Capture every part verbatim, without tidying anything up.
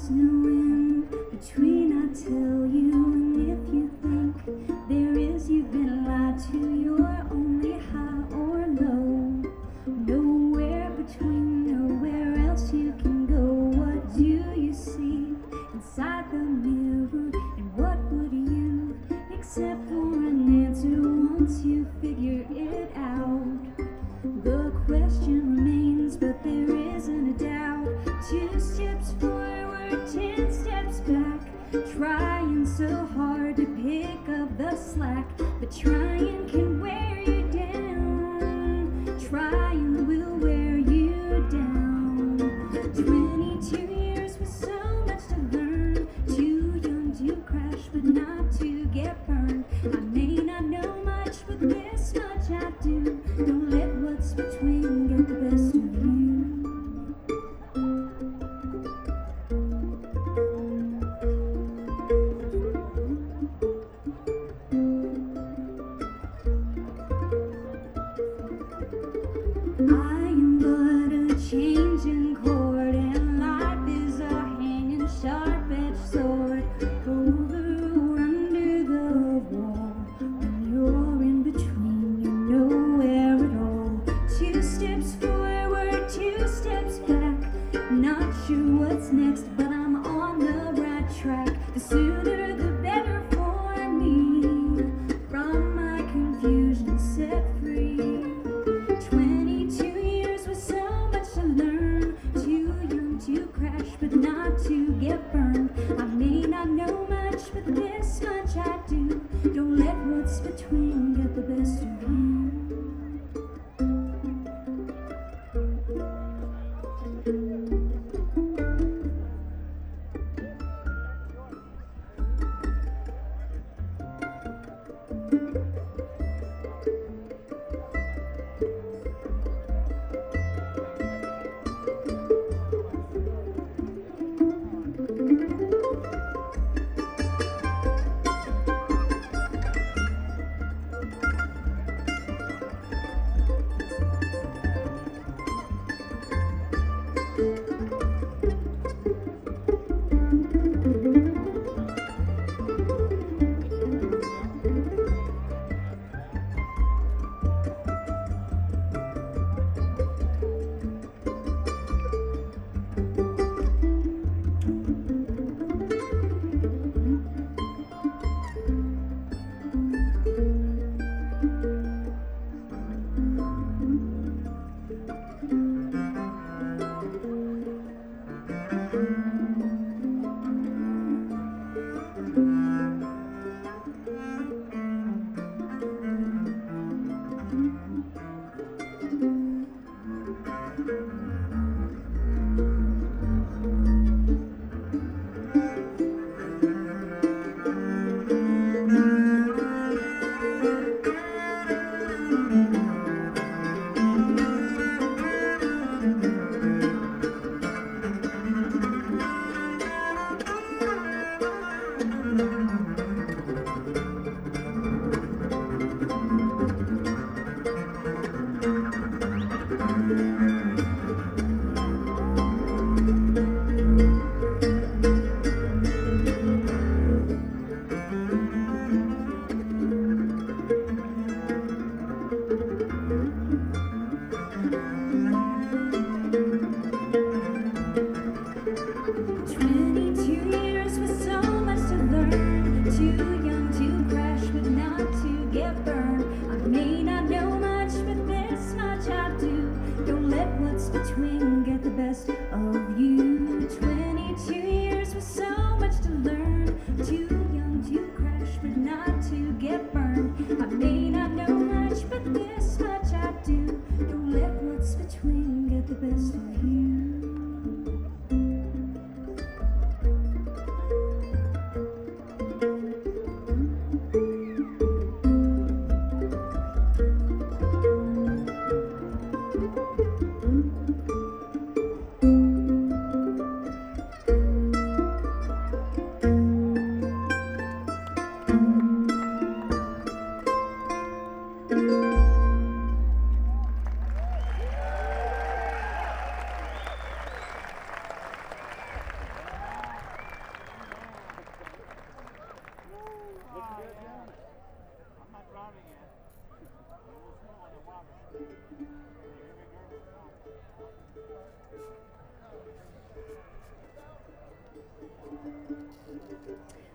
there's no in between, I tell you. And if you think there is, you've been lied to. You're only high or low, nowhere between, nowhere else you can go. What do you see inside the mirror, and what would you accept for an answer once you figure it out? The question remains, but there isn't a doubt. Two steps forward, ten steps back, trying so hard to pick up the slack, but trying can wear you down. Trying will wear you down. Twenty-two years with so much to learn, too young to crash but not to get burned. I may not know much, but this much I do. Don't let what's between get the best of you. I am but a changing chord, and life is a hanging sharp-edged sword over or under the wall. When you're in between, you're nowhere at all. Two steps forward, two steps back, not sure what's next, but I'm on the right track. The sooner the better for me, from my confusion set free. Twenty-two years with so much to learn, too young to crash but not to get burned. I may not know much, but this much I do. Don't let what's between get the best of you.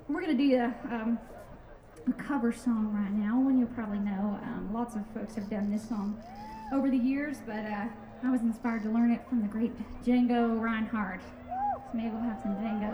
we're gonna do a, um, a cover song right now. One you'll probably know. Um, lots of folks have done this song over the years, but uh, I was inspired to learn it from the great Django Reinhardt. So maybe we'll have some Django.